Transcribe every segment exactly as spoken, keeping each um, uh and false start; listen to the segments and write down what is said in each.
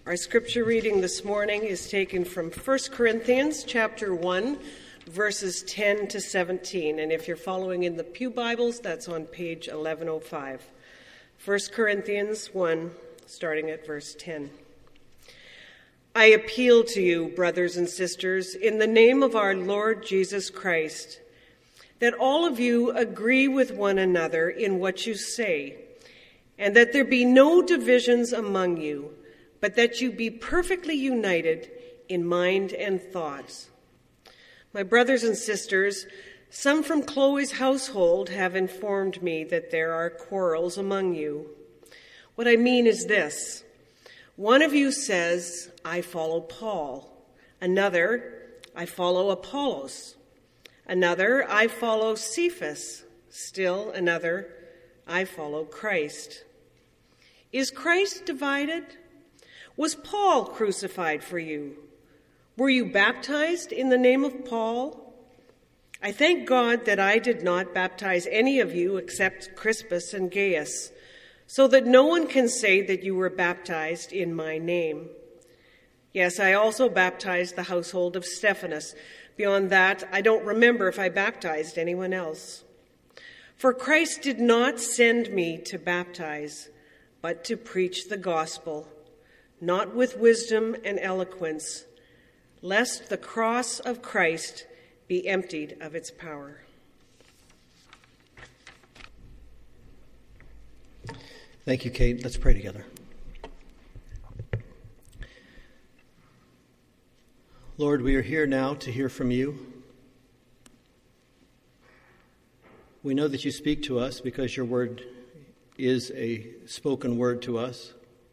Our scripture reading this morning is taken from First Corinthians chapter one, verses ten to seventeen. And if you're following in the Pew Bibles, that's on page eleven oh five. First Corinthians one, starting at verse ten. I appeal to you, brothers and sisters, in the name of our Lord Jesus Christ, that all of you agree with one another in what you say, and that there be no divisions among you, but that you be perfectly united in mind and thoughts. My brothers and sisters, some from Chloe's household have informed me that there are quarrels among you. What I mean is this. One of you says, I follow Paul. Another, I follow Apollos. Another, I follow Cephas. Still another, I follow Christ. Is Christ divided? Was Paul crucified for you? Were you baptized in the name of Paul? I thank God that I did not baptize any of you except Crispus and Gaius, so that no one can say that you were baptized in my name. Yes, I also baptized the household of Stephanas. Beyond that, I don't remember if I baptized anyone else. For Christ did not send me to baptize, but to preach the gospel, not with wisdom and eloquence, lest the cross of Christ be emptied of its power. Thank you, Kate. Let's pray together. Lord, we are here now to hear from you. We know that you speak to us because your word is a spoken word to us.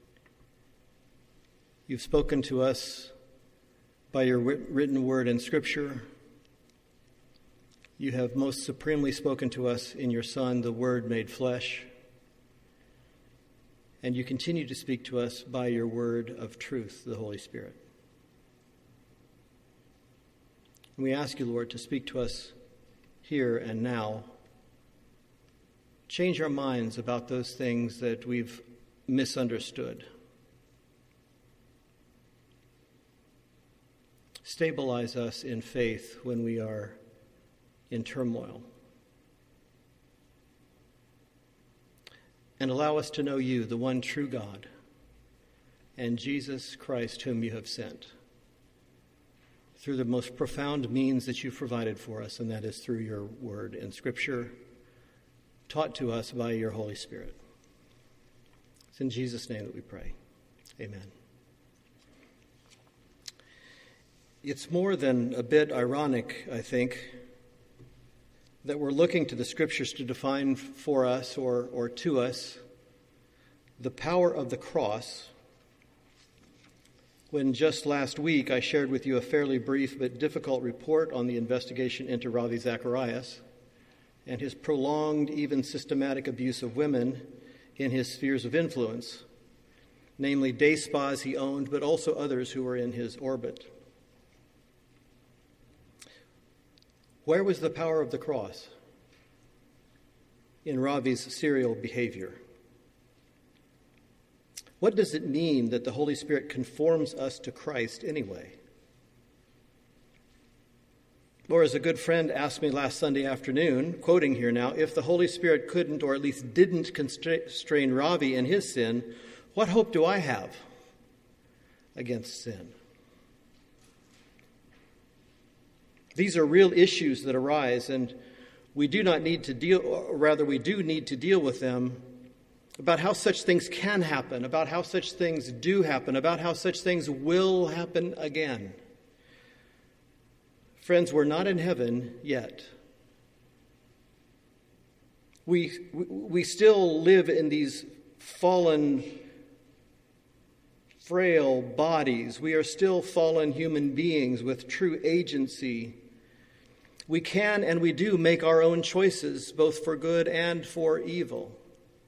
You've spoken to us by your written word in Scripture. You have most supremely spoken to us in your Son, the Word made flesh. And you continue to speak to us by your word of truth, the Holy Spirit. We ask you, Lord, to speak to us here and now. Change our minds about those things that we've misunderstood. Stabilize us in faith when we are in turmoil. And allow us to know you, the one true God, and Jesus Christ, whom you have sent, through the most profound means that you've provided for us, and that is through your word in Scripture, taught to us by your Holy Spirit. It's in Jesus' name that we pray. Amen. It's more than a bit ironic, I think, that we're looking to the Scriptures to define for us or, or to us the power of the cross, when just last week I shared with you a fairly brief but difficult report on the investigation into Ravi Zacharias and his prolonged, even systematic abuse of women in his spheres of influence, namely day spas he owned, but also others who were in his orbit. Where was the power of the cross in Ravi's serial behavior? What does it mean that the Holy Spirit conforms us to Christ anyway? Or as a good friend asked me last Sunday afternoon, quoting here now, if the Holy Spirit couldn't or at least didn't constrain Ravi in his sin, what hope do I have against sin? These are real issues that arise, and we do not need to deal, or rather we do need to deal with them, about how such things can happen, about how such things do happen, about how such things will happen again. Friends, we're not in heaven yet. We, we still live in these fallen, frail bodies. We are still fallen human beings with true agency. We can and we do make our own choices, both for good and for evil.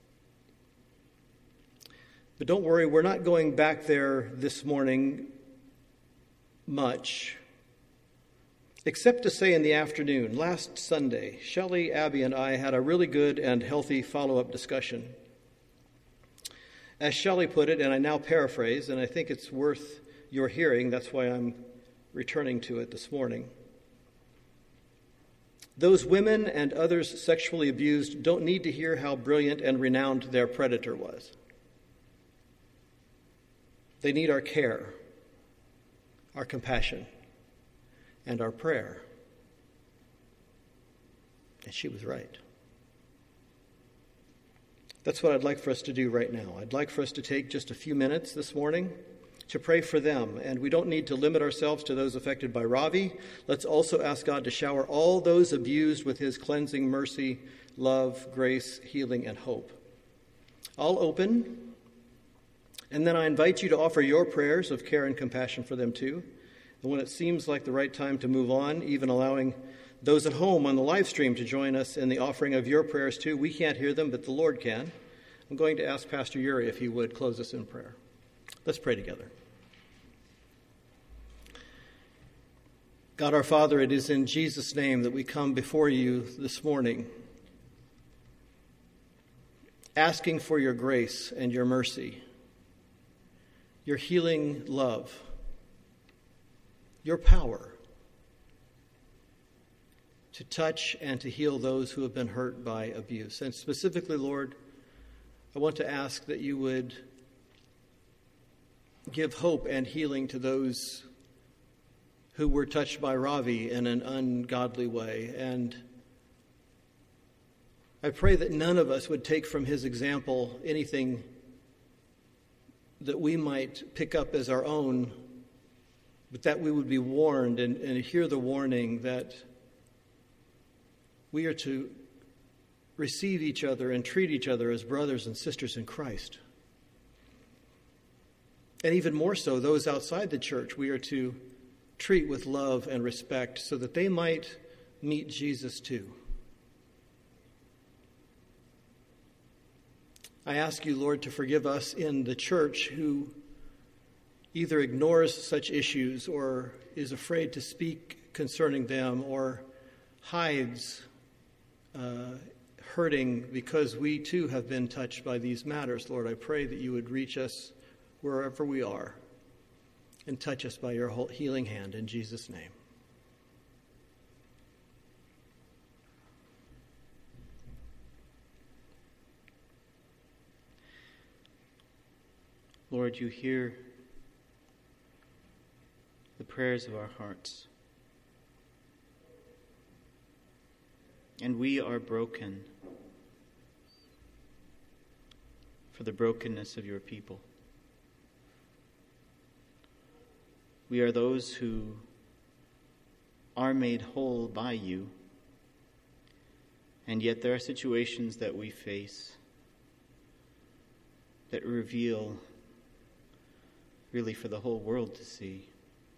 But don't worry, we're not going back there this morning much, except to say in the afternoon, last Sunday, Shelley, Abby, and I had a really good and healthy follow-up discussion. As Shelley put it, and I now paraphrase, and I think it's worth your hearing, that's why I'm returning to it this morning. Those women and others sexually abused don't need to hear how brilliant and renowned their predator was. They need our care, our compassion, and our prayer. And she was right. That's what I'd like for us to do right now. I'd like for us to take just a few minutes this morning to pray for them. And we don't need to limit ourselves to those affected by Ravi. Let's also ask God to shower all those abused with his cleansing mercy, love, grace, healing, and hope. I'll open, and then I invite you to offer your prayers of care and compassion for them too. And when it seems like the right time to move on, even allowing those at home on the live stream to join us in the offering of your prayers too. We can't hear them, but the Lord can. I'm going to ask Pastor Uri if he would close us in prayer. Let's pray together. God our Father, it is in Jesus' name that we come before you this morning, asking for your grace and your mercy, your healing love, your power to touch and to heal those who have been hurt by abuse. And specifically, Lord, I want to ask that you would give hope and healing to those who were touched by Ravi in an ungodly way. And I pray that none of us would take from his example anything that we might pick up as our own, but that we would be warned and, and hear the warning that we are to receive each other and treat each other as brothers and sisters in Christ. And even more so, those outside the church, we are to treat with love and respect so that they might meet Jesus too. I ask you, Lord, to forgive us in the church who either ignores such issues or is afraid to speak concerning them or hides uh, hurting because we too have been touched by these matters. Lord, I pray that you would reach us wherever we are and touch us by your healing hand in Jesus' name. Lord, you hear the prayers of our hearts. And we are broken for the brokenness of your people. We are those who are made whole by you, and yet there are situations that we face that reveal really for the whole world to see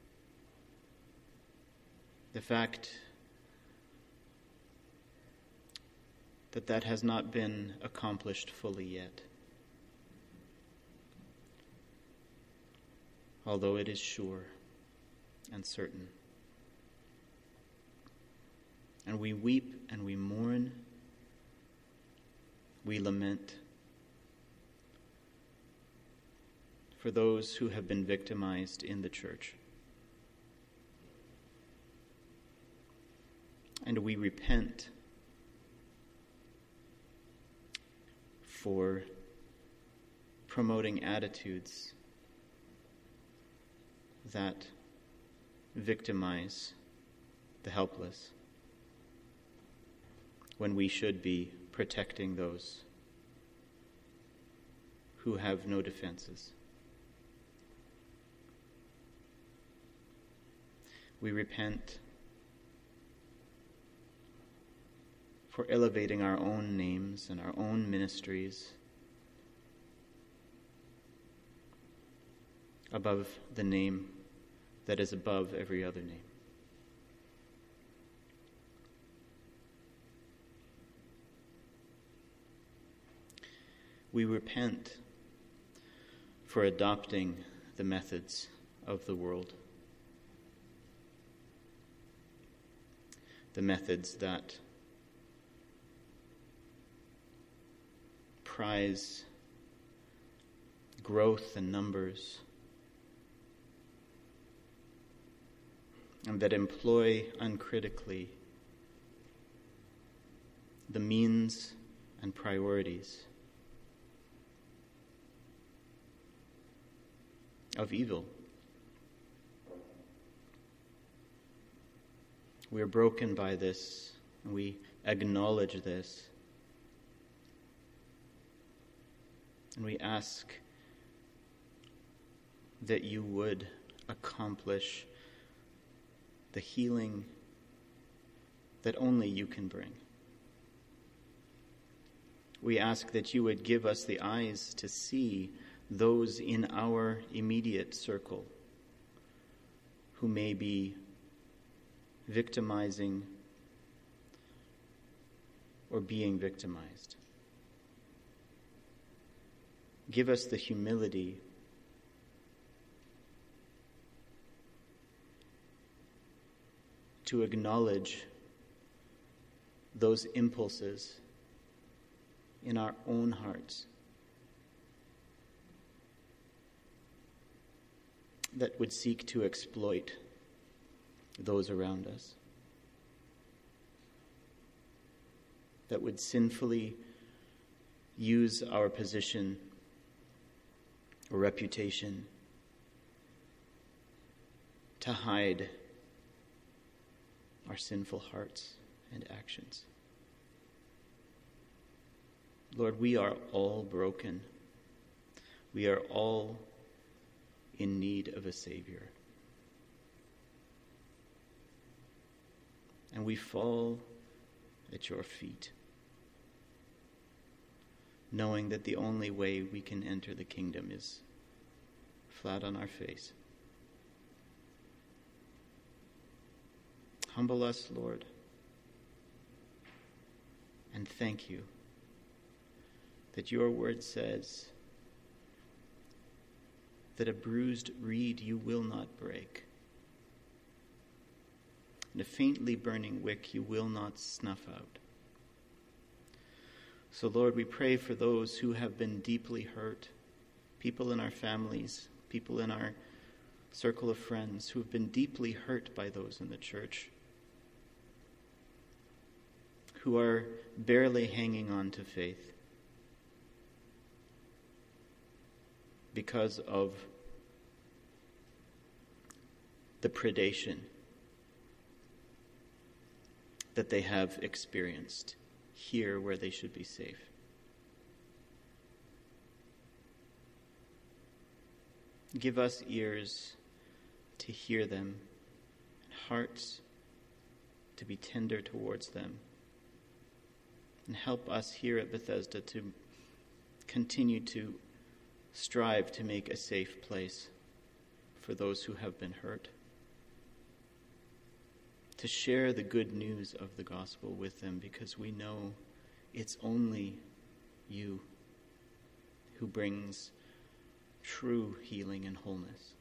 the fact that that has not been accomplished fully yet, although it is sure and certain. And we weep and we mourn, we lament for those who have been victimized in the church. And we repent for promoting attitudes that victimize the helpless when we should be protecting those who have no defenses. We repent for elevating our own names and our own ministries above the name that is above every other name. We repent for adopting the methods of the world, the methods that prize growth in numbers, and that employ uncritically the means and priorities of evil. We are broken by this, and we acknowledge this. And we ask that you would accomplish the healing that only you can bring. We ask that you would give us the eyes to see those in our immediate circle who may be victimizing or being victimized. Give us the humility to acknowledge those impulses in our own hearts that would seek to exploit those around us, that would sinfully use our position or reputation to hide our sinful hearts and actions. Lord, we are all broken. We are all in need of a Savior. And we fall at your feet, knowing that the only way we can enter the kingdom is flat on our face. Humble us, Lord, and thank you that your word says that a bruised reed you will not break, and a faintly burning wick you will not snuff out. So, Lord, we pray for those who have been deeply hurt, people in our families, people in our circle of friends who have been deeply hurt by those in the church, who are barely hanging on to faith because of the predation that they have experienced here where they should be safe. Give us ears to hear them, and hearts to be tender towards them. And help us here at Bethesda to continue to strive to make a safe place for those who have been hurt, to share the good news of the gospel with them, because we know it's only you who brings true healing and wholeness.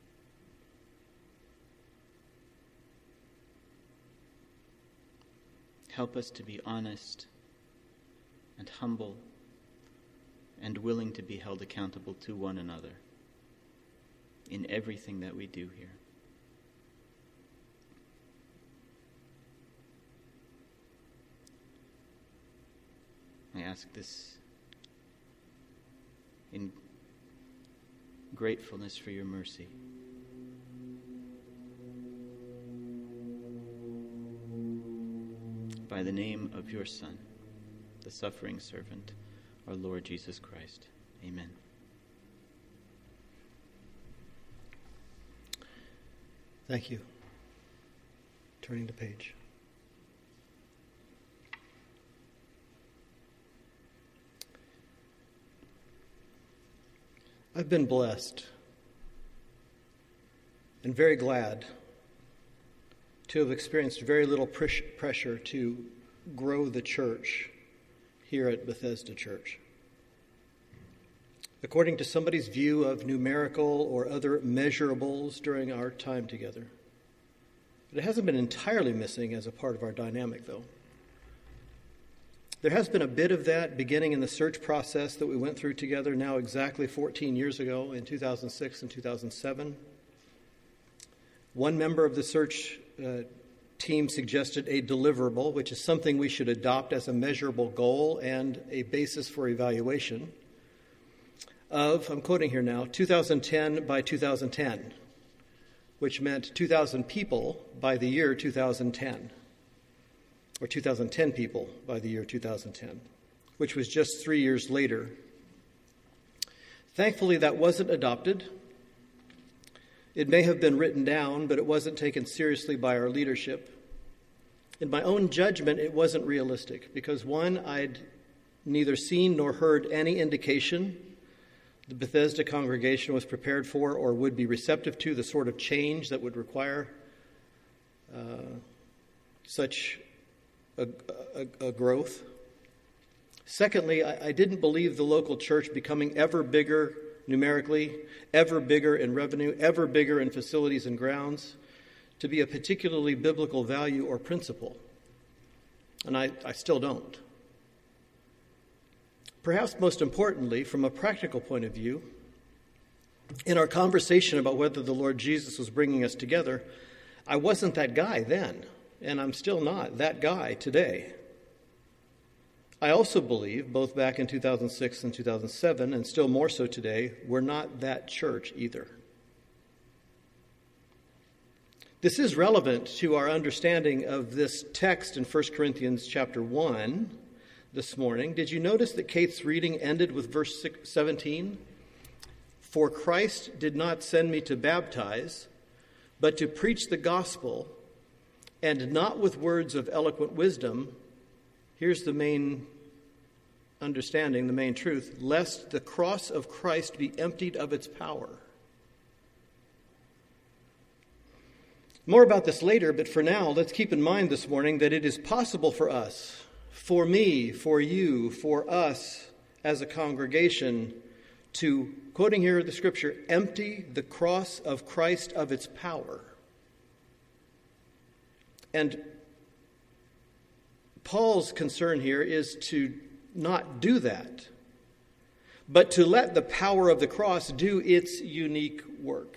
Help us to be honest and humble and willing to be held accountable to one another in everything that we do here. I ask this in gratefulness for your mercy. By the name of your Son, the suffering servant, our Lord Jesus Christ. Amen. Thank you. Turning the page. I've been blessed and very glad to have experienced very little pressure to grow the church here at Bethesda Church. According to somebody's view of numerical or other measurables during our time together. It hasn't been entirely missing as a part of our dynamic, though. There has been a bit of that beginning in the search process that we went through together now exactly fourteen years ago in two thousand six and two thousand seven. One member of the search uh, team suggested a deliverable, which is something we should adopt as a measurable goal and a basis for evaluation of, I'm quoting here now, two thousand ten by two thousand ten, which meant two thousand people by the year two thousand ten, or two thousand ten people by the year two thousand ten, which was just three years later. Thankfully, that wasn't adopted. It may have been written down, but it wasn't taken seriously by our leadership. In my own judgment, it wasn't realistic because, one, I'd neither seen nor heard any indication the Bethesda congregation was prepared for or would be receptive to the sort of change that would require uh, such a, a, a growth. Secondly, I, I didn't believe the local church becoming ever bigger numerically, ever bigger in revenue, ever bigger in facilities and grounds, to be a particularly biblical value or principle. And I, I still don't. Perhaps most importantly, from a practical point of view, in our conversation about whether the Lord Jesus was bringing us together, I wasn't that guy then, and I'm still not that guy today. I also believe, both back in two thousand six and two thousand seven, and still more so today, we're not that church either. This is relevant to our understanding of this text in First Corinthians chapter one this morning. Did you notice that Kate's reading ended with verse seventeen? For Christ did not send me to baptize, but to preach the gospel, and not with words of eloquent wisdom. Here's the main understanding, the main truth, lest the cross of Christ be emptied of its power. More about this later, but for now, let's keep in mind this morning that it is possible for us, for me, for you, for us as a congregation to, quoting here the scripture, empty the cross of Christ of its power. And Paul's concern here is to not do that, but to let the power of the cross do its unique work.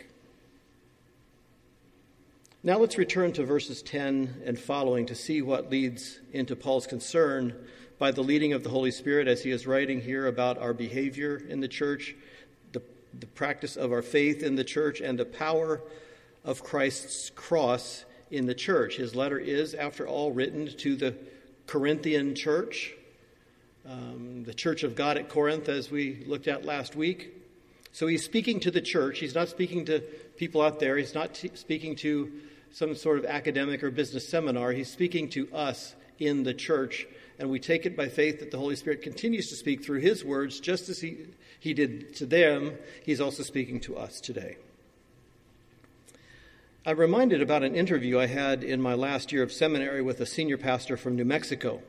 Now let's return to verses ten and following to see what leads into Paul's concern by the leading of the Holy Spirit as he is writing here about our behavior in the church, the, the practice of our faith in the church, and the power of Christ's cross in the church. His letter is, after all, written to the Corinthian church, um, the church of God at Corinth, as we looked at last week. So he's speaking to the church. He's not speaking to people out there. He's not t- speaking to some sort of academic or business seminar. He's speaking to us in the church, and we take it by faith that the Holy Spirit continues to speak through his words, just as he, he did to them. He's also speaking to us today. I'm reminded about an interview I had in my last year of seminary with a senior pastor from New Mexico.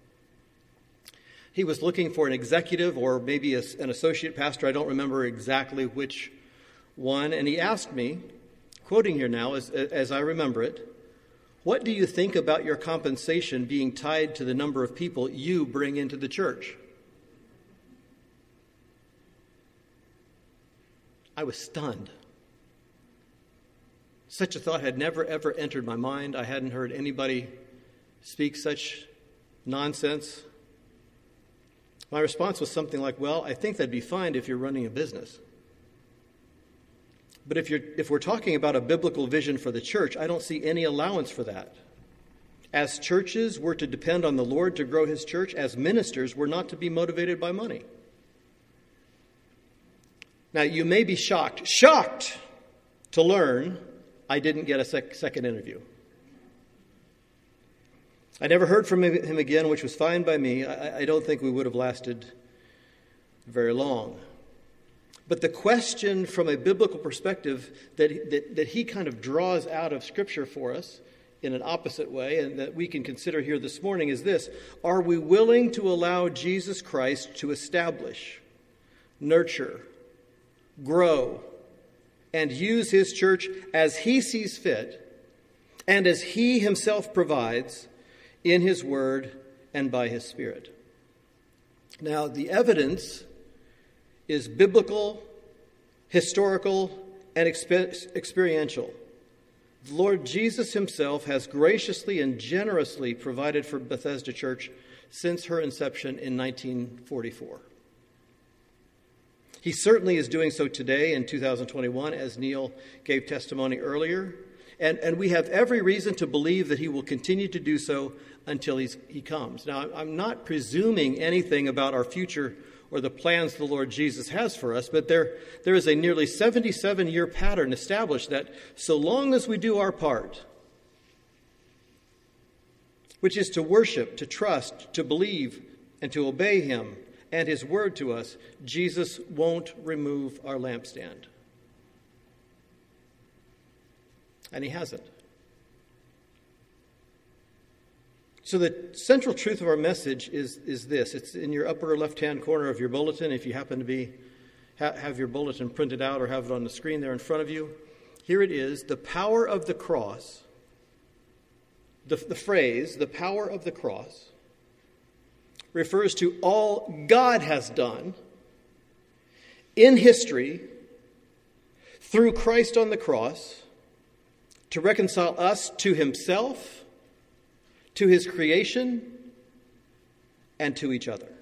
He was looking for an executive or maybe a, an associate pastor. I don't remember exactly which one. And he asked me, quoting here now as, as I remember it, what do you think about your compensation being tied to the number of people you bring into the church? I was stunned. Such a thought had never, ever entered my mind. I hadn't heard anybody speak such nonsense. My response was something like, well, I think that'd be fine if you're running a business. But if you're if we're talking about a biblical vision for the church, I don't see any allowance for that. As churches, we're to depend on the Lord to grow his church. As ministers, we're not to be motivated by money. Now, you may be shocked, shocked to learn I didn't get a sec- second interview. I never heard from him again, which was fine by me. I, I don't think we would have lasted very long. But the question from a biblical perspective that, that, that he kind of draws out of Scripture for us in an opposite way, and that we can consider here this morning, is this: are we willing to allow Jesus Christ to establish, nurture, grow, and use his church as he sees fit and as he himself provides in his word and by his Spirit? Now, the evidence is biblical, historical, and exper- experiential. The Lord Jesus himself has graciously and generously provided for Bethesda Church since her inception in nineteen forty-four. He certainly is doing so today in two thousand twenty-one, as Neil gave testimony earlier. And, and we have every reason to believe that he will continue to do so until he's, he comes. Now, I'm not presuming anything about our future or the plans the Lord Jesus has for us, but there, there is a nearly seventy-seven-year pattern established that so long as we do our part, which is to worship, to trust, to believe, and to obey him and his word to us, Jesus won't remove our lampstand. And he hasn't. So the central truth of our message is, is this. It's in your upper left-hand corner of your bulletin, if you happen to be ha- have your bulletin printed out or have it on the screen there in front of you. Here it is. The power of the cross, the, the phrase, the power of the cross, refers to all God has done in history through Christ on the cross to reconcile us to himself, to his creation, and to each other.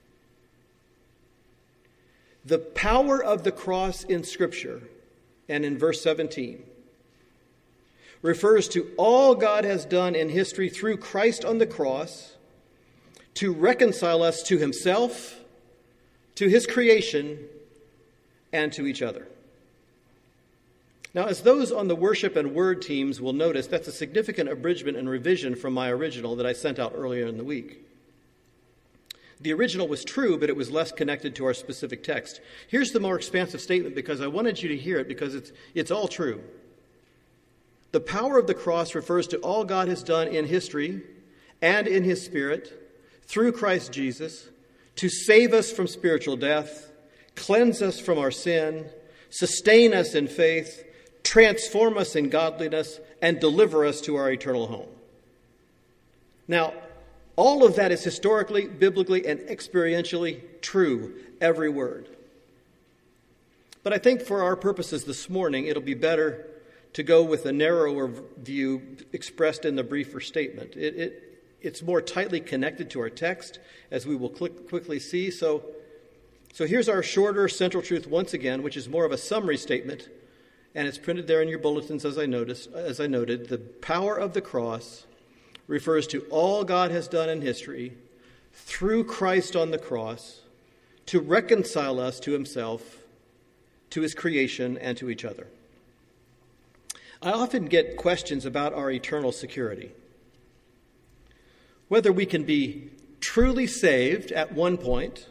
The power of the cross in Scripture, and in verse seventeen, refers to all God has done in history through Christ on the cross to reconcile us to himself, to his creation, and to each other. Now, as those on the worship and word teams will notice, that's a significant abridgment and revision from my original that I sent out earlier in the week. The original was true, but it was less connected to our specific text. Here's the more expansive statement because I wanted you to hear it because it's, it's all true. The power of the cross refers to all God has done in history and in his Spirit through Christ Jesus to save us from spiritual death, cleanse us from our sin, sustain us in faith, transform us in godliness, and deliver us to our eternal home. Now, all of that is historically, biblically, and experientially true, every word. But I think for our purposes this morning, it'll be better to go with a narrower view expressed in the briefer statement. It, it, it's more tightly connected to our text, as we will click, quickly see. So, so here's our shorter central truth once again, which is more of a summary statement. And it's printed there in your bulletins, as I noticed, as I noted. The power of the cross refers to all God has done in history through Christ on the cross to reconcile us to himself, to his creation, and to each other. I often get questions about our eternal security. Whether we can be truly saved at one point,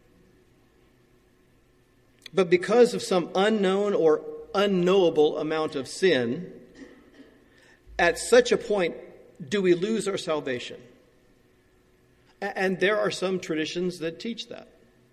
but because of some unknown or unknowable amount of sin, at such a point do we lose our salvation. And there are some traditions that teach that.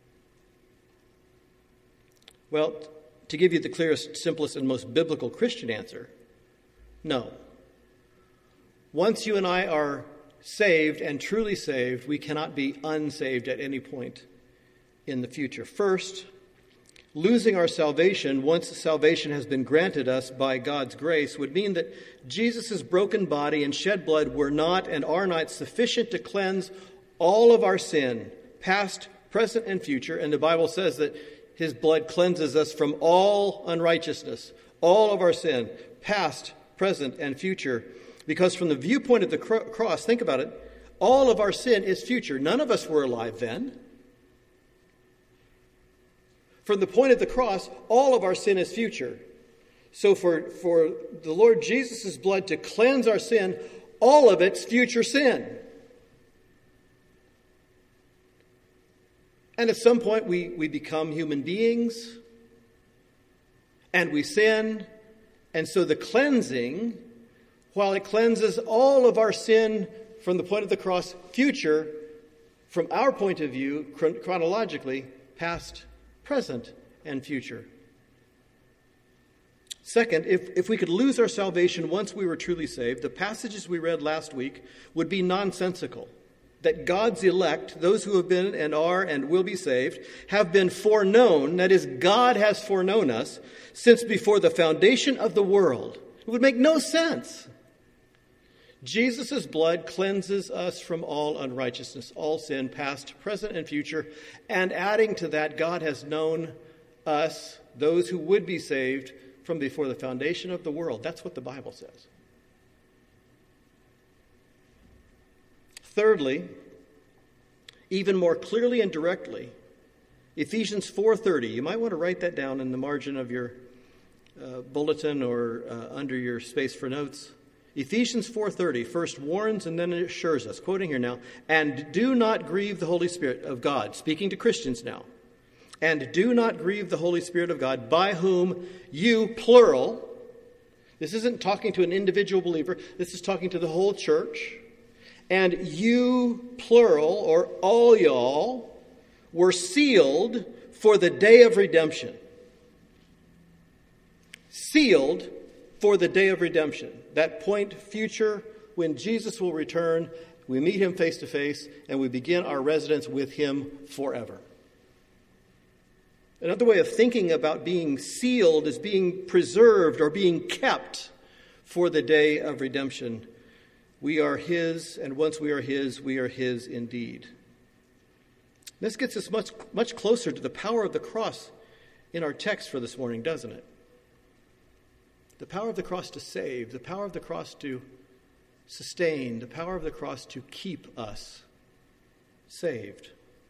Well, to give you the clearest, simplest, and most biblical Christian answer, no. Once you and I are saved and truly saved, we cannot be unsaved at any point in the future. First, losing our salvation once salvation has been granted us by God's grace would mean that Jesus' broken body and shed blood were not and are not sufficient to cleanse all of our sin, past, present, and future. And the Bible says that his blood cleanses us from all unrighteousness, all of our sin, past, present, and future. Because from the viewpoint of the cross, think about it, all of our sin is future. None of us were alive then. From the point of the cross, all of our sin is future. So for, for the Lord Jesus' blood to cleanse our sin, all of it's future sin. And at some point we, we become human beings and we sin. And so the cleansing, while it cleanses all of our sin from the point of the cross, future, from our point of view, chron- chronologically, past, present, and future. Second, if, if we could lose our salvation once we were truly saved, the passages we read last week would be nonsensical. that God's elect, those who have been and are and will be saved, have been foreknown, that is, God has foreknown us, since before the foundation of the world. It would make no sense. Jesus' blood cleanses us from all unrighteousness, all sin, past, present, and future. And adding to that, God has known us, those who would be saved, from before the foundation of the world. That's what the Bible says. Thirdly, even more clearly and directly, Ephesians four thirty. You might want to write that down in the margin of your uh, bulletin or uh, under your space for notes. Ephesians four thirty first warns and then assures us, quoting here now, "And do not grieve the Holy Spirit of God," speaking to Christians now, "and do not grieve the Holy Spirit of God, by whom you," plural, this isn't talking to an individual believer, this is talking to the whole church, "and you," plural, or all y'all, "were sealed for the day of redemption." Sealed for the day of redemption. That point, future, when Jesus will return, we meet him face to face, and we begin our residence with him forever. Another way of thinking about being sealed is being preserved or being kept for the day of redemption. We are his, and once we are his, we are his indeed. This gets us much, much closer to the power of the cross in our text for this morning, doesn't it? The power of the cross to save, the power of the cross to sustain, the power of the cross to keep us saved.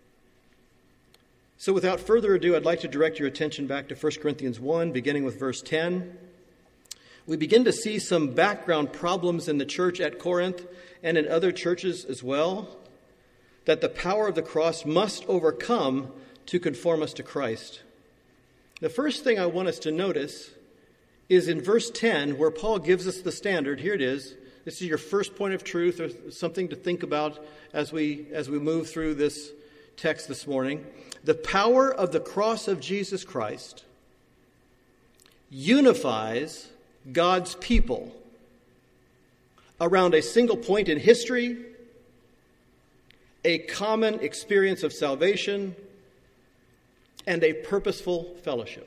So without further ado, I'd like to direct your attention back to First Corinthians one, beginning with verse ten. We begin to see some background problems in the church at Corinth and in other churches as well, that the power of the cross must overcome to conform us to Christ. The first thing I want us to notice is in verse ten, where Paul gives us the standard. Here it is. This is your first point of truth, or something to think about as we as we move through this text this morning. The power of the cross of Jesus Christ unifies God's people around a single point in history, a common experience of salvation, and a purposeful fellowship.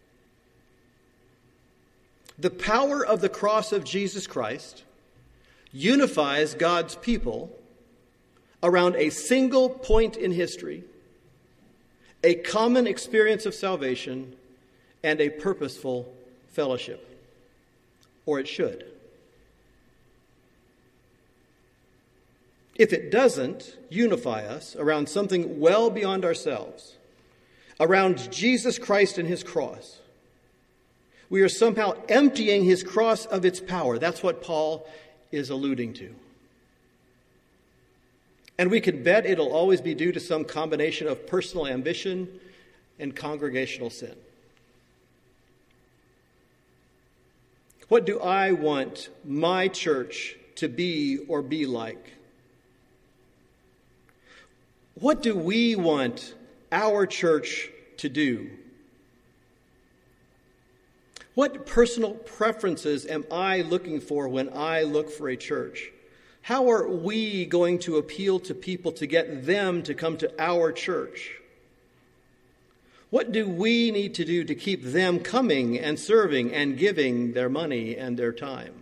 The power of the cross of Jesus Christ unifies God's people around a single point in history, a common experience of salvation, and a purposeful fellowship. Or it should. If it doesn't unify us around something well beyond ourselves, around Jesus Christ and his cross, we are somehow emptying his cross of its power. That's what Paul is alluding to. And we can bet it'll always be due to some combination of personal ambition and congregational sin. What do I want my church to be or be like? What do we want our church to do? What personal preferences am I looking for when I look for a church? How are we going to appeal to people to get them to come to our church? What do we need to do to keep them coming and serving and giving their money and their time?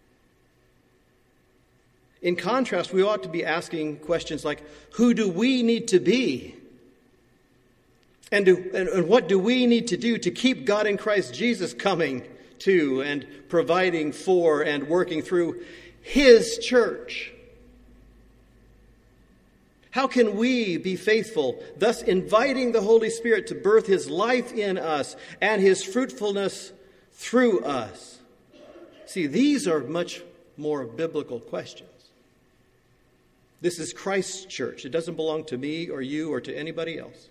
In contrast, we ought to be asking questions like, who do we need to be? And, do, and, and what do we need to do to keep God in Christ Jesus coming to and providing for and working through his church? How can we be faithful, thus inviting the Holy Spirit to birth his life in us and his fruitfulness through us? See, these are much more biblical questions. This is Christ's church. It doesn't belong to me or you or to anybody else.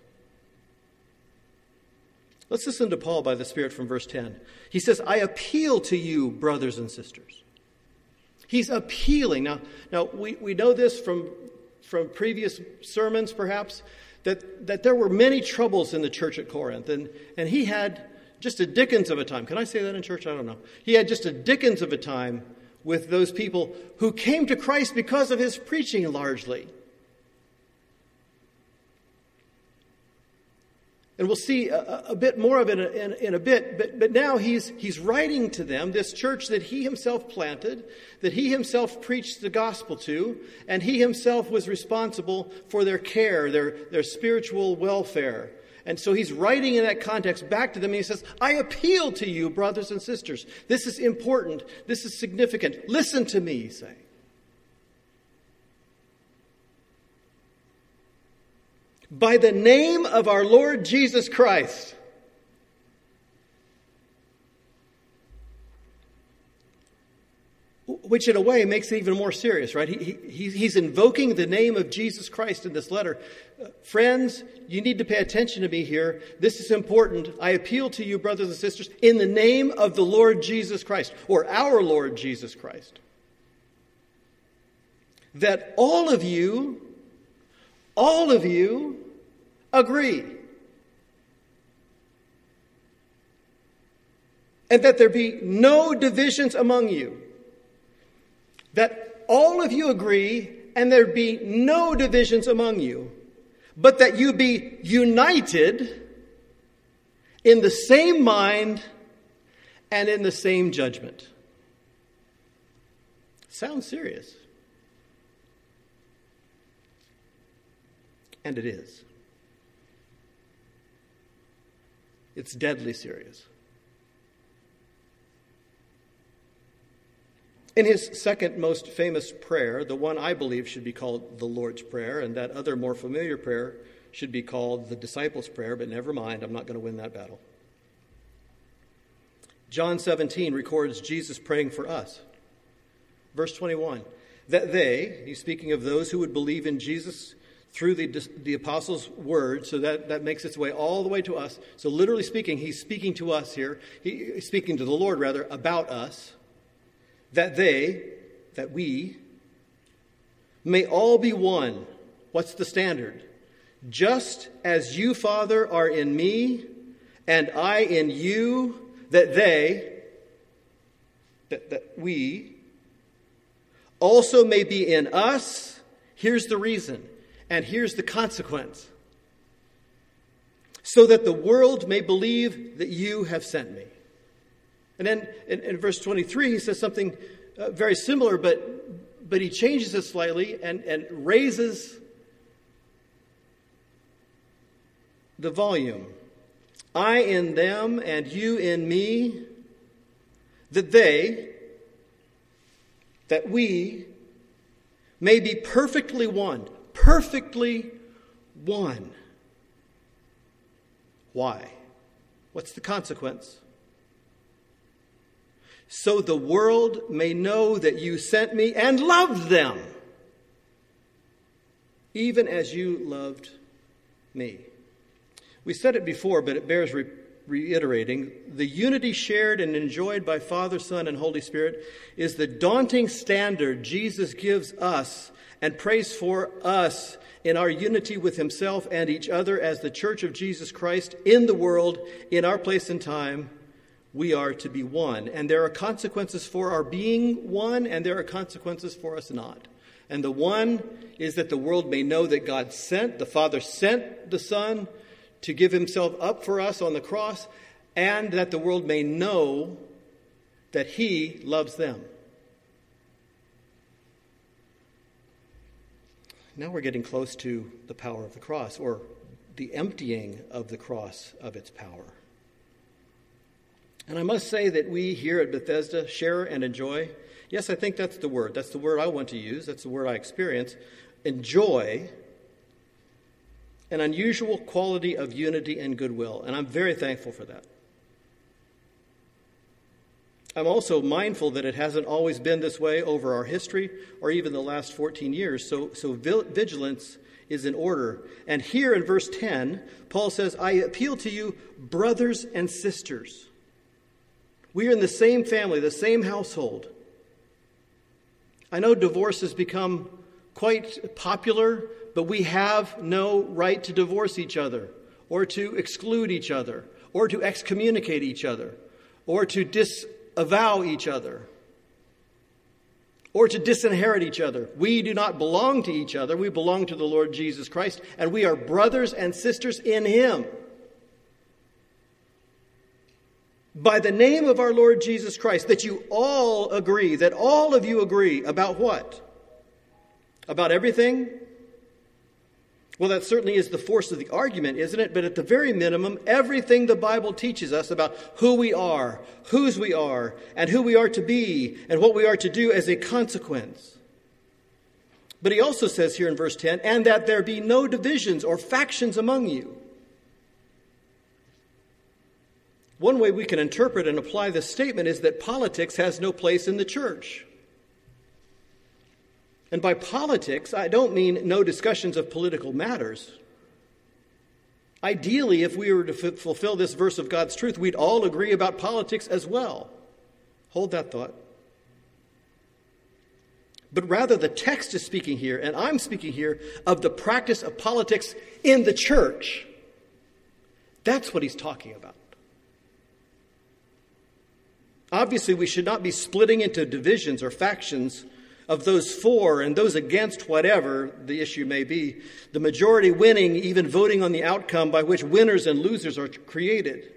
Let's listen to Paul by the Spirit from verse ten. He says, I appeal to you, brothers and sisters. He's appealing. Now, now we, we know this from, from previous sermons, perhaps, that, that there were many troubles in the church at Corinth. And, and he had just a dickens of a time. Can I say that in church? I don't know. He had just a dickens of a time with those people who came to Christ because of his preaching largely. And we'll see a, a bit more of it in, in, in a bit. But, but now he's, he's writing to them, this church that he himself planted, that he himself preached the gospel to, and he himself was responsible for their care, their, their spiritual welfare. And so he's writing in that context back to them, and he says, I appeal to you, brothers and sisters. This is important. This is significant. Listen to me, he's saying. By the name of our Lord Jesus Christ. Which in a way makes it even more serious, right? He, he, he's invoking the name of Jesus Christ in this letter. Uh, friends, you need to pay attention to me here. This is important. I appeal to you, brothers and sisters, in the name of the Lord Jesus Christ, or our Lord Jesus Christ, that all of you, all of you agree. And that there be no divisions among you. That all of you agree and there be no divisions among you, but that you be united in the same mind and in the same judgment. Sounds serious. And it is. It's deadly serious. In his second most famous prayer, the one I believe should be called the Lord's Prayer, and that other more familiar prayer should be called the Disciples' Prayer, but never mind, I'm not going to win that battle. John seventeen records Jesus praying for us. Verse twenty-one, that they, he's speaking of those who would believe in Jesus through the, the apostles' word, so that, that makes its way all the way to us. So literally speaking, he's speaking to us here. He, he's speaking to the Lord, rather, about us. That they, that we, may all be one. What's the standard? Just as you, Father, are in me, and I in you, that they, that, that we, also may be in us. Here's the reason, and here's the consequence. So that the world may believe that you have sent me. And then in, in verse twenty-three, he says something uh, very similar, but but he changes it slightly and, and raises the volume. I in them and you in me, that they, that we may be perfectly one. Perfectly one. Why? What's the consequence? So the world may know that you sent me and loved them, even as you loved me. We said it before, but it bears re- reiterating. The unity shared and enjoyed by Father, Son, and Holy Spirit is the daunting standard Jesus gives us and prays for us in our unity with himself and each other as the Church of Jesus Christ in the world, in our place and time. We are to be one. And there are consequences for our being one, and there are consequences for us not. And the one is that the world may know that God sent, the Father sent the Son to give himself up for us on the cross, and that the world may know that he loves them. Now we're getting close to the power of the cross, or the emptying of the cross of its power. And I must say that we here at Bethesda share and enjoy, yes, I think that's the word. That's the word I want to use. That's the word I experience. Enjoy an unusual quality of unity and goodwill. And I'm very thankful for that. I'm also mindful that it hasn't always been this way over our history or even the last fourteen years. So, so vigilance is in order. And here in verse ten, Paul says, I appeal to you, brothers and sisters. We are in the same family, the same household. I know divorce has become quite popular, but we have no right to divorce each other, or to exclude each other, or to excommunicate each other, or to disavow each other, or to disinherit each other. We do not belong to each other. We belong to the Lord Jesus Christ, and we are brothers and sisters in him. by the name of our Lord Jesus Christ, that you all agree, that all of you agree about what? About everything? Well, that certainly is the force of the argument, isn't it? But at the very minimum, everything the Bible teaches us about who we are, whose we are, and who we are to be, and what we are to do as a consequence. But he also says here in verse ten, and that there be no divisions or factions among you. One way we can interpret and apply this statement is that politics has no place in the church. And by politics, I don't mean no discussions of political matters. Ideally, if we were to f- fulfill this verse of God's truth, we'd all agree about politics as well. Hold that thought. But rather, the text is speaking here, and I'm speaking here, of the practice of politics in the church. That's what he's talking about. Obviously, we should not be splitting into divisions or factions of those for and those against whatever the issue may be. The majority winning, even voting on the outcome by which winners and losers are created.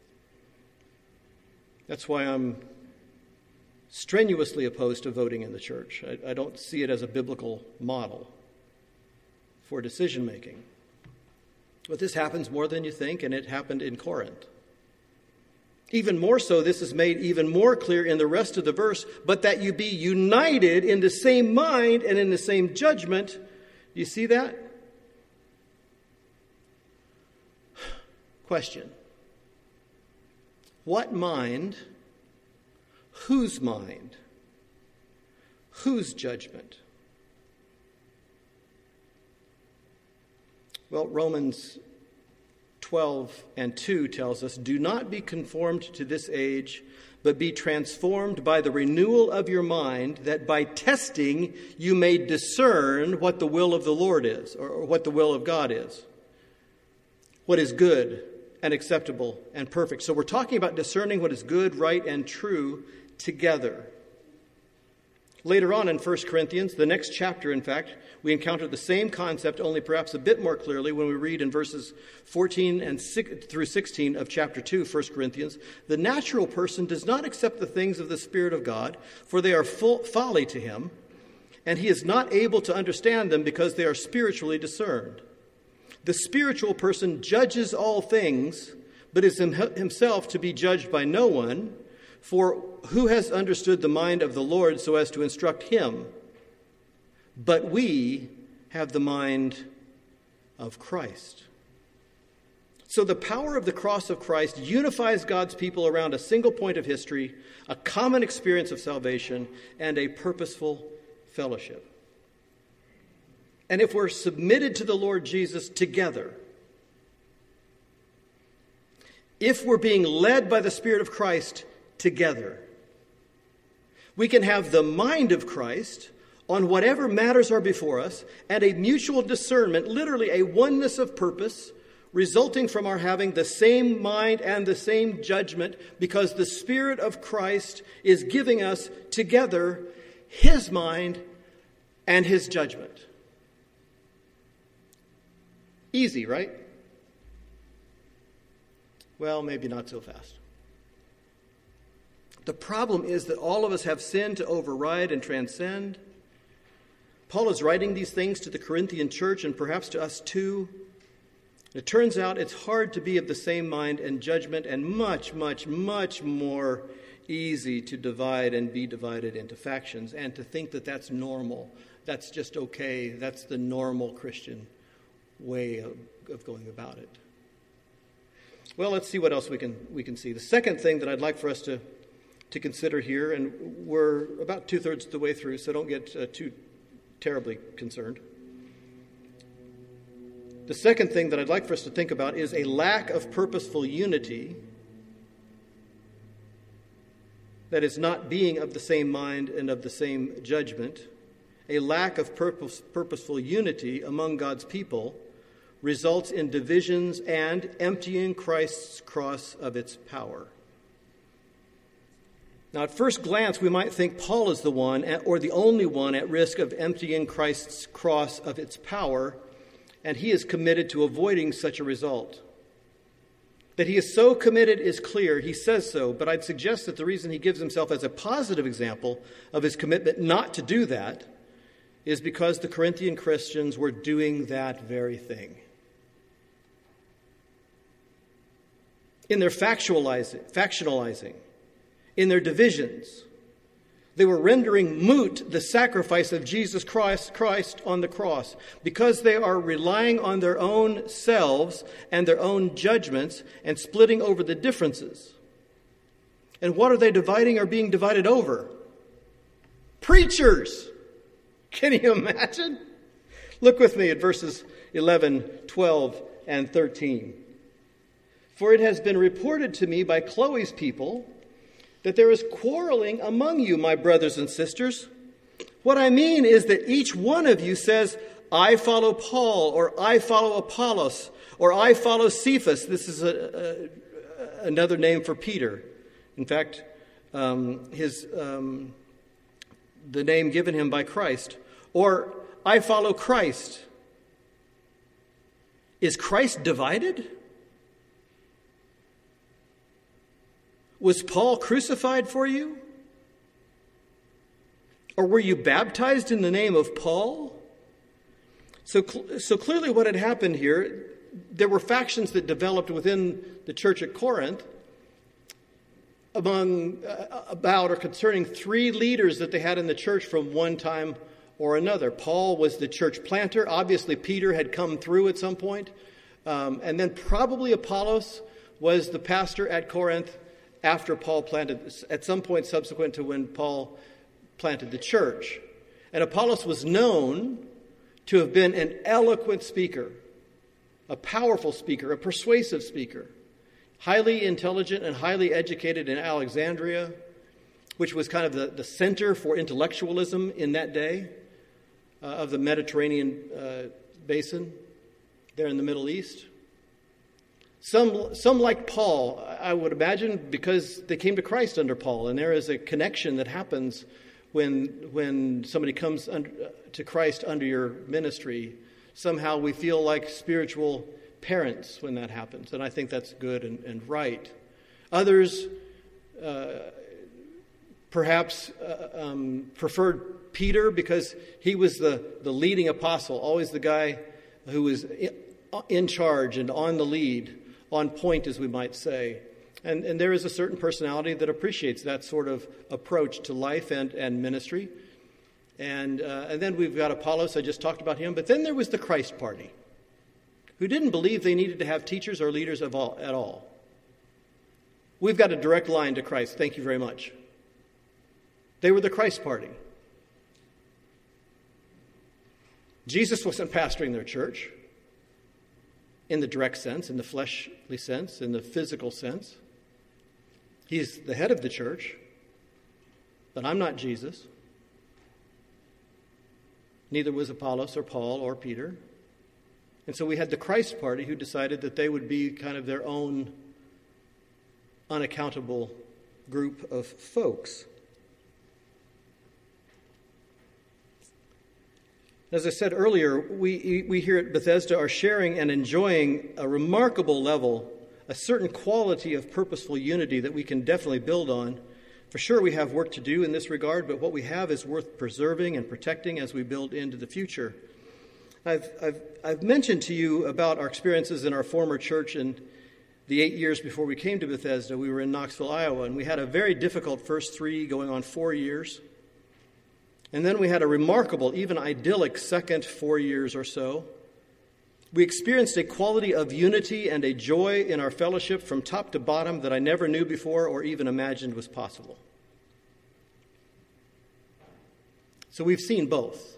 That's why I'm strenuously opposed to voting in the church. I, I don't see it as a biblical model for decision making. But this happens more than you think, and it happened in Corinth. Even more so, this is made even more clear in the rest of the verse, but that you be united in the same mind and in the same judgment. Do you see that? Question. What mind? Whose mind? Whose judgment? Well, Romans twelve and two tells us, do not be conformed to this age, but be transformed by the renewal of your mind, that by testing you may discern what the will of the Lord is, or what the will of God is. What is good and acceptable and perfect. So we're talking about discerning what is good, right, and true together. Later on in First Corinthians, the next chapter, in fact, we encounter the same concept, only perhaps a bit more clearly when we read in verses fourteen and six through sixteen of chapter two, First Corinthians. The natural person does not accept the things of the Spirit of God, for they are full folly to him, and he is not able to understand them because they are spiritually discerned. The spiritual person judges all things, but is himself to be judged by no one. For who has understood the mind of the Lord so as to instruct him? But we have the mind of Christ. So the power of the cross of Christ unifies God's people around a single point of history, a common experience of salvation, and a purposeful fellowship. And if we're submitted to the Lord Jesus together, if we're being led by the Spirit of Christ together, we can have the mind of Christ on whatever matters are before us, and a mutual discernment, literally a oneness of purpose, resulting from our having the same mind and the same judgment, because the Spirit of Christ is giving us together His mind and His judgment. Easy, right? Well, maybe not so fast. The problem is that all of us have sin to override and transcend. Paul is writing these things to the Corinthian church and perhaps to us too. It turns out it's hard to be of the same mind and judgment, and much, much, much more easy to divide and be divided into factions and to think that that's normal. That's just okay. That's the normal Christian way of, of going about it. Well, let's see what else we can we can see. The second thing that I'd like for us to to consider here, and we're about two-thirds of the way through, so don't get uh, too terribly concerned. The second thing that I'd like for us to think about is a lack of purposeful unity, that is not being of the same mind and of the same judgment. A lack of purpose, purposeful unity among God's people results in divisions and emptying Christ's cross of its power. Now, at first glance, we might think Paul is the one, or the only one, at risk of emptying Christ's cross of its power, and he is committed to avoiding such a result. That he is so committed is clear. He says so, but I'd suggest that the reason he gives himself as a positive example of his commitment not to do that is because the Corinthian Christians were doing that very thing. In their factualizing, factionalizing, in their divisions, they were rendering moot the sacrifice of Jesus Christ, Christ on the cross because they are relying on their own selves and their own judgments and splitting over the differences. And what are they dividing or being divided over? Preachers! Can you imagine? Look with me at verses eleven, twelve, and thirteen. For it has been reported to me by Chloe's people that there is quarreling among you, my brothers and sisters. What I mean is that each one of you says, I follow Paul, or I follow Apollos, or I follow Cephas. This is a, a, another name for Peter. In fact, um, his um, the name given him by Christ. Or I follow Christ. Is Christ divided? Was Paul crucified for you? Or were you baptized in the name of Paul? So, so clearly what had happened here, there were factions that developed within the church at Corinth among, uh, about or concerning three leaders that they had in the church from one time or another. Paul was the church planter. Obviously, Peter had come through at some point. Um, and then probably Apollos was the pastor at Corinth after Paul planted, at some point subsequent to when Paul planted the church. And Apollos was known to have been an eloquent speaker, a powerful speaker, a persuasive speaker, highly intelligent and highly educated in Alexandria, which was kind of the, the center for intellectualism in that day uh, of the Mediterranean uh, basin there in the Middle East. Some, some like Paul, I would imagine, because they came to Christ under Paul, and there is a connection that happens when when somebody comes under, to Christ under your ministry. Somehow we feel like spiritual parents when that happens, and I think that's good and, and right. Others uh, perhaps uh, um, preferred Peter because he was the, the leading apostle, always the guy who was in, in charge and on the lead, on point, as we might say. And, and there is a certain personality that appreciates that sort of approach to life and, and ministry. And, uh, and then we've got Apollos, I just talked about him. But then there was the Christ party, who didn't believe they needed to have teachers or leaders of all, at all. We've got a direct line to Christ. Thank you very much. They were the Christ party. Jesus wasn't pastoring their church in the direct sense, in the fleshly sense, in the physical sense. He's the head of the church, but I'm not Jesus. Neither was Apollos or Paul or Peter. And so we had the Christ party who decided that they would be kind of their own unaccountable group of folks. As I said earlier, we, we here at Bethesda are sharing and enjoying a remarkable level, a certain quality of purposeful unity that we can definitely build on. For sure, we have work to do in this regard, but what we have is worth preserving and protecting as we build into the future. I've, I've, I've mentioned to you about our experiences in our former church in the eight years before we came to Bethesda. We were in Knoxville, Iowa, and we had a very difficult first three, going on four years. And then we had a remarkable, even idyllic second four years or so. We experienced a quality of unity and a joy in our fellowship from top to bottom that I never knew before or even imagined was possible. So we've seen both.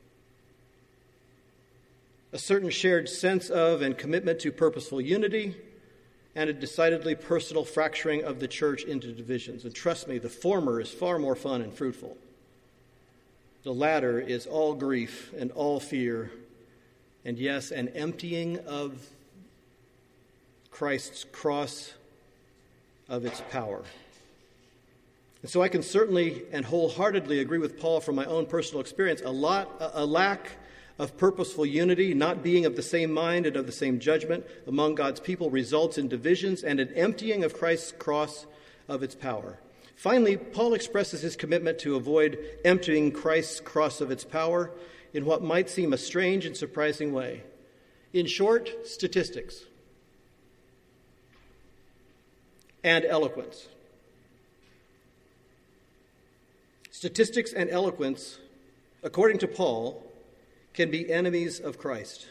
A certain shared sense of and commitment to purposeful unity, and a decidedly personal fracturing of the church into divisions. And trust me, the former is far more fun and fruitful. The latter is all grief and all fear, and yes, an emptying of Christ's cross of its power. And so I can certainly and wholeheartedly agree with Paul from my own personal experience. A lot, a lack of purposeful unity, not being of the same mind and of the same judgment among God's people results in divisions and an emptying of Christ's cross of its power. Finally, Paul expresses his commitment to avoid emptying Christ's cross of its power in what might seem a strange and surprising way. In short, statistics and eloquence. Statistics and eloquence, according to Paul, can be enemies of Christ.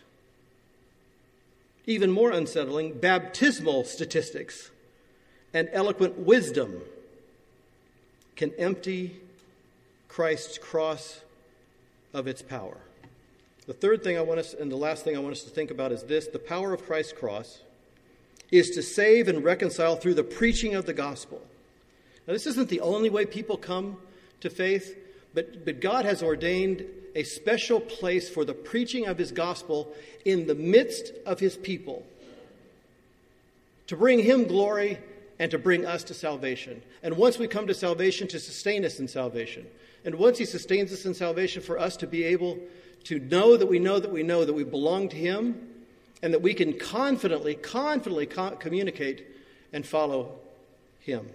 Even more unsettling, baptismal statistics and eloquent wisdom can empty Christ's cross of its power. The third thing I want us, and the last thing I want us to think about is this: the power of Christ's cross is to save and reconcile through the preaching of the gospel. Now, this isn't the only way people come to faith, but, but God has ordained a special place for the preaching of his gospel in the midst of his people to bring him glory and to bring us to salvation. And once we come to salvation, to sustain us in salvation. And once he sustains us in salvation, for us to be able to know that we know that we know that we belong to him and that we can confidently, confidently co- communicate and follow him.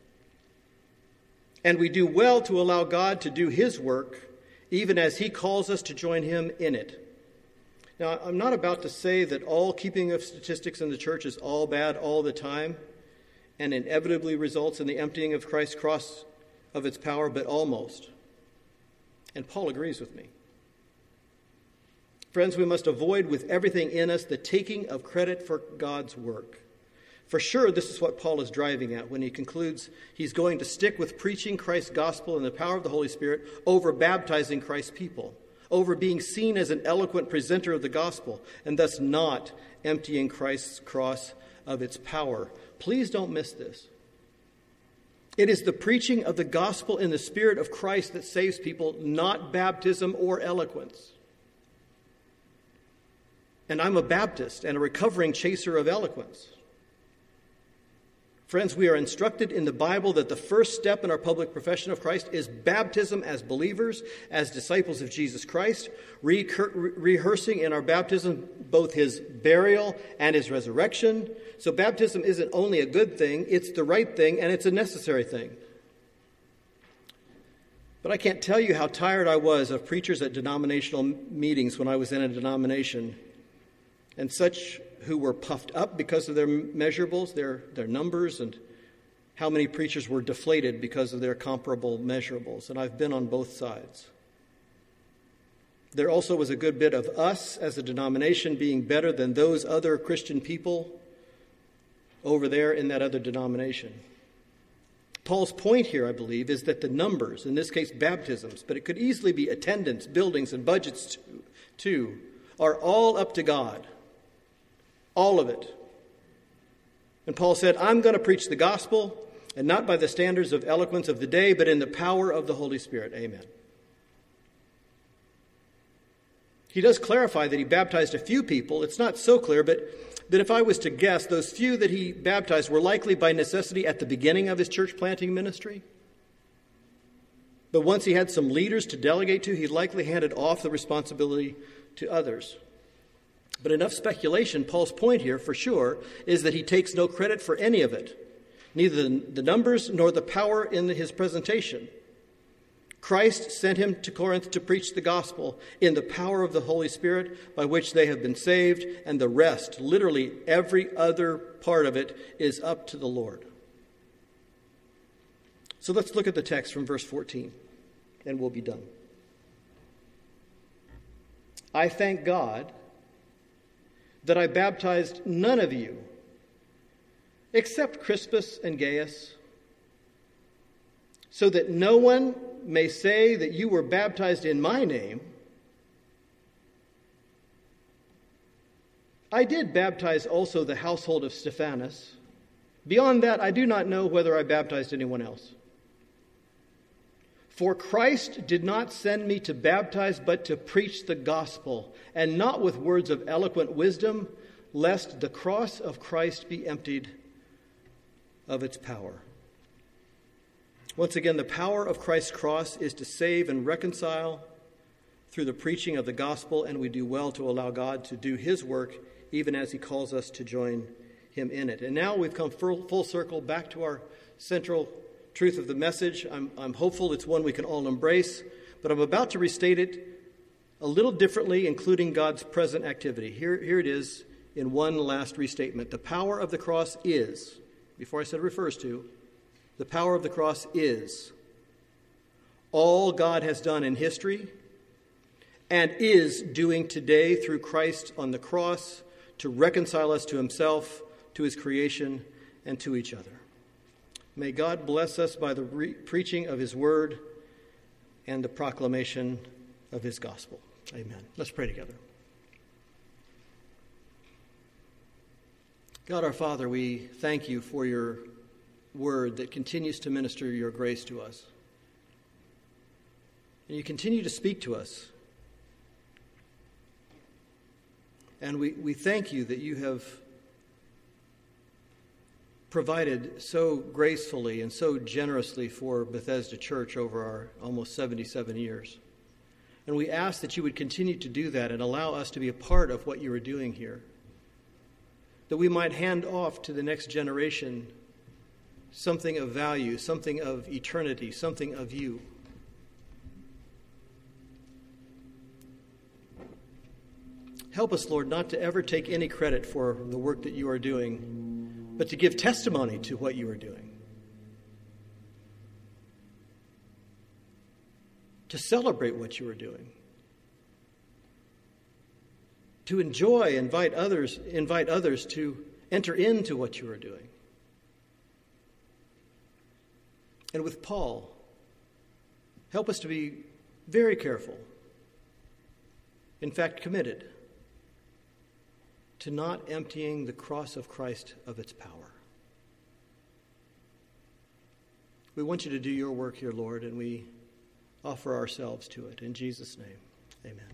And we do well to allow God to do his work, even as he calls us to join him in it. Now, I'm not about to say that all keeping of statistics in the church is all bad all the time and inevitably results in the emptying of Christ's cross of its power, but almost. And Paul agrees with me. Friends, we must avoid with everything in us the taking of credit for God's work. For sure, this is what Paul is driving at when he concludes he's going to stick with preaching Christ's gospel and the power of the Holy Spirit over baptizing Christ's people, over being seen as an eloquent presenter of the gospel, and thus not emptying Christ's cross of its power. Please don't miss this. It is the preaching of the gospel in the Spirit of Christ that saves people, not baptism or eloquence. And I'm a Baptist and a recovering chaser of eloquence. Friends, we are instructed in the Bible that the first step in our public profession of Christ is baptism as believers, as disciples of Jesus Christ, recur- rehearsing in our baptism both his burial and his resurrection. So baptism isn't only a good thing, it's the right thing, and it's a necessary thing. But I can't tell you how tired I was of preachers at denominational meetings when I was in a denomination, and such who were puffed up because of their measurables, their, their numbers, and how many preachers were deflated because of their comparable measurables. And I've been on both sides. There also was a good bit of us as a denomination being better than those other Christian people over there in that other denomination. Paul's point here, I believe, is that the numbers, in this case baptisms, but it could easily be attendance, buildings, and budgets too, too are all up to God. All of it. And Paul said, I'm going to preach the gospel, and not by the standards of eloquence of the day, but in the power of the Holy Spirit. Amen. He does clarify that he baptized a few people. It's not so clear, but, but if I was to guess, those few that he baptized were likely by necessity at the beginning of his church planting ministry. But once he had some leaders to delegate to, he likely handed off the responsibility to others. But enough speculation. Paul's point here, for sure, is that he takes no credit for any of it, neither the numbers nor the power in his presentation. Christ sent him to Corinth to preach the gospel in the power of the Holy Spirit by which they have been saved, and the rest, literally every other part of it, is up to the Lord. So let's look at the text from verse fourteen, and we'll be done. I thank God that I baptized none of you except Crispus and Gaius, so that no one may say that you were baptized in my name. I did baptize also the household of Stephanas. Beyond that, I do not know whether I baptized anyone else. For Christ did not send me to baptize, but to preach the gospel, and not with words of eloquent wisdom, lest the cross of Christ be emptied of its power. Once again, the power of Christ's cross is to save and reconcile through the preaching of the gospel, and we do well to allow God to do his work even as he calls us to join him in it. And now we've come full, full circle back to our central truth of the message. I'm, I'm hopeful it's one we can all embrace, but I'm about to restate it a little differently, including God's present activity. Here, here it is in one last restatement. The power of the cross is, before I said refers to, the power of the cross is all God has done in history and is doing today through Christ on the cross to reconcile us to himself, to his creation, and to each other. May God bless us by the re- preaching of his word and the proclamation of his gospel. Amen. Let's pray together. God our Father, we thank you for your word that continues to minister your grace to us. And you continue to speak to us. And we, we thank you that you have provided so gracefully and so generously for Bethesda Church over our almost seventy-seven years. And we ask that you would continue to do that and allow us to be a part of what you are doing here, that we might hand off to the next generation something of value, something of eternity, something of you. Help us, Lord, not to ever take any credit for the work that you are doing, but to give testimony to what you are doing. To celebrate what you are doing. To enjoy, invite others, invite others to enter into what you are doing. And with Paul, help us to be very careful, in fact committed, to not emptying the cross of Christ of its power. We want you to do your work here, Lord, and we offer ourselves to it. In Jesus' name, amen.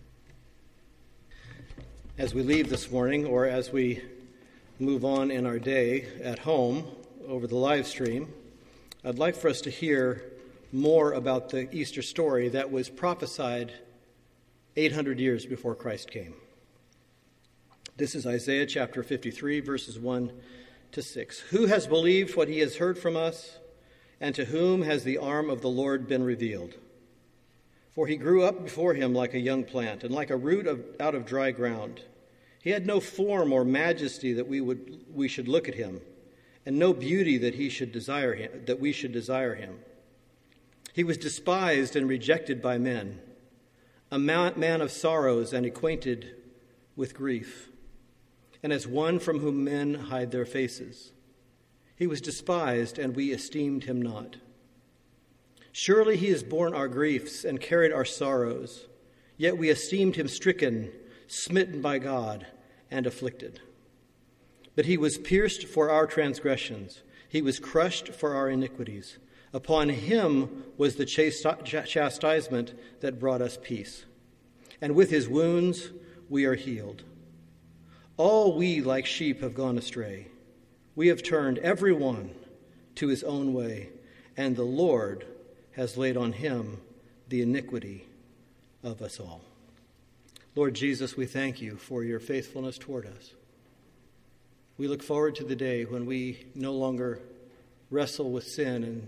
As we leave this morning, or as we move on in our day at home over the live stream, I'd like for us to hear more about the Easter story that was prophesied eight hundred years before Christ came. This is Isaiah chapter fifty-three, verses one to six. Who has believed what he has heard from us, and to whom has the arm of the Lord been revealed? For he grew up before him like a young plant, and like a root of, out of dry ground. He had no form or majesty that we would we should look at him, and no beauty that he should desire him, that we should desire him. He was despised and rejected by men, a man of sorrows and acquainted with grief, and as one from whom men hide their faces. He was despised, and we esteemed him not. Surely he has borne our griefs and carried our sorrows, yet we esteemed him stricken, smitten by God, and afflicted. But he was pierced for our transgressions, he was crushed for our iniquities. Upon him was the chastisement that brought us peace, and with his wounds we are healed. All we like sheep have gone astray. We have turned every one to his own way, and the Lord has laid on him the iniquity of us all. Lord Jesus, we thank you for your faithfulness toward us. We look forward to the day when we no longer wrestle with sin and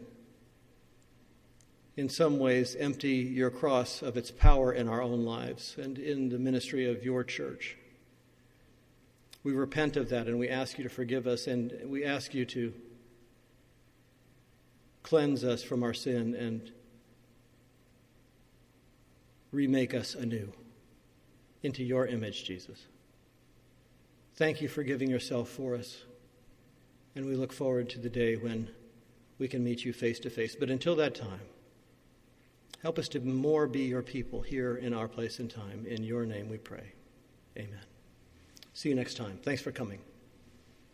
in some ways empty your cross of its power in our own lives and in the ministry of your church. We repent of that, and we ask you to forgive us, and we ask you to cleanse us from our sin and remake us anew into your image, Jesus. Thank you for giving yourself for us, and we look forward to the day when we can meet you face to face. But until that time, help us to more be your people here in our place and time. In your name we pray. Amen. See you next time. Thanks for coming.